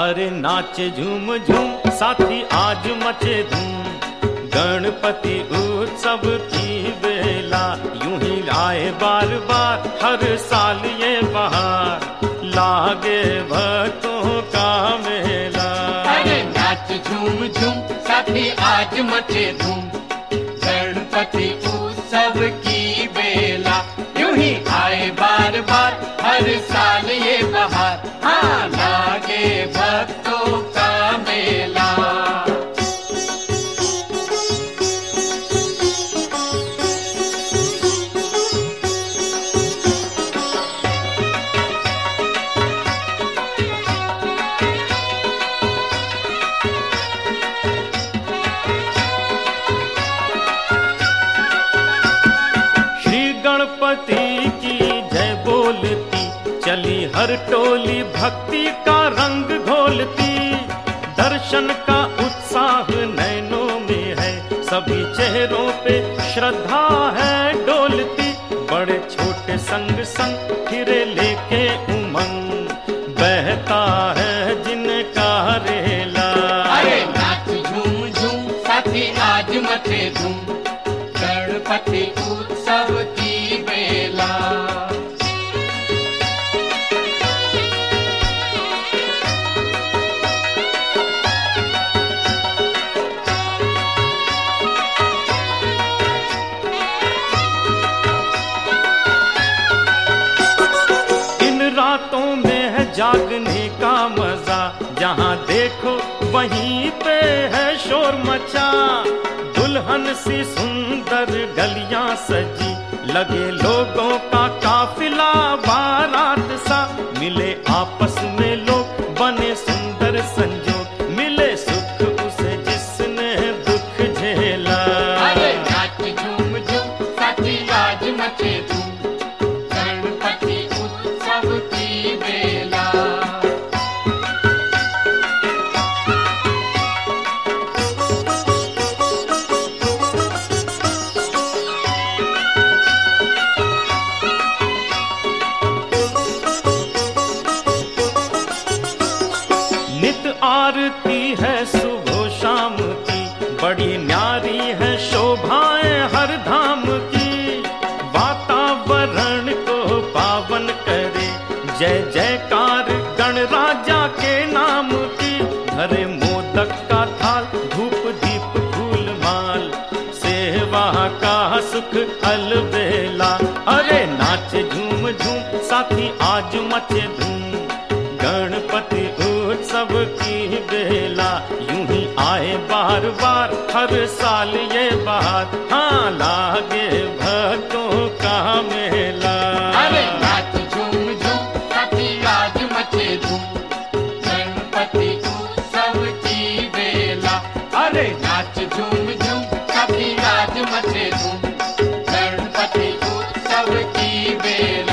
अरे नाचे झूम झूम साथी आज मचे धूम, गणपति उत्सव की बेला यूं ही आए बार बार हर साल ये बहार, लागे भक्तों का मेला। अरे नाच झूम झूम साथी आज मचे धूम, गणपति उत्सव की बेला यूं ही आए बार बार हर साल ये बहार, हाँ लागे भक्तों का मेला। गणपति की जय बोलती चली हर टोली, भक्ति का रंग घोलती, दर्शन का उत्साह नैनों में है, सभी चेहरों पे श्रद्धा है डोलती, बड़े छोटे संग संग फिरे लेके उमंग, बहता है जिनका रेला। अरे नाच झूम झूम साथी आज मचे धूम, गणपति उत्सव की बेला। इन रातों में है जागने का मजा, जहाँ देखो वहीं पे है शोर मचा, दुल्हन सी सुंदर गलियां सजी, लगे लोगों का काफिला बारात सा, मिले आपस में लोग बने सुंदर संजोग, मिले सुख उसे जिसने दुख झेला। अरे नाच झूम झूम साथी आज मचे धूम, गणपति उत्सव की बेला। नित आरती है सुबह शाम की, बड़ी न्यारी है शोभाएं हर धाम की, वातावरण को पावन करे जय जयकार गणराजा के नाम की, धरे मोदक का थाल धूप दीप फूल माल, सेवा का सुख अलबेला। अरे नाच झूम झूम साथी आज मचे धूम, गणपति उत्सव की बेला यूं ही आए बार बार हर साल ये बात, हाँ लागे भक्तों का मेला। अरे नाच झूम झूम साथी आज मचे धूम, गणपति उत्सव की बेला। अरे नाच झूम झूम साथी आज मचे धूम, गणपति उत्सव की बेला।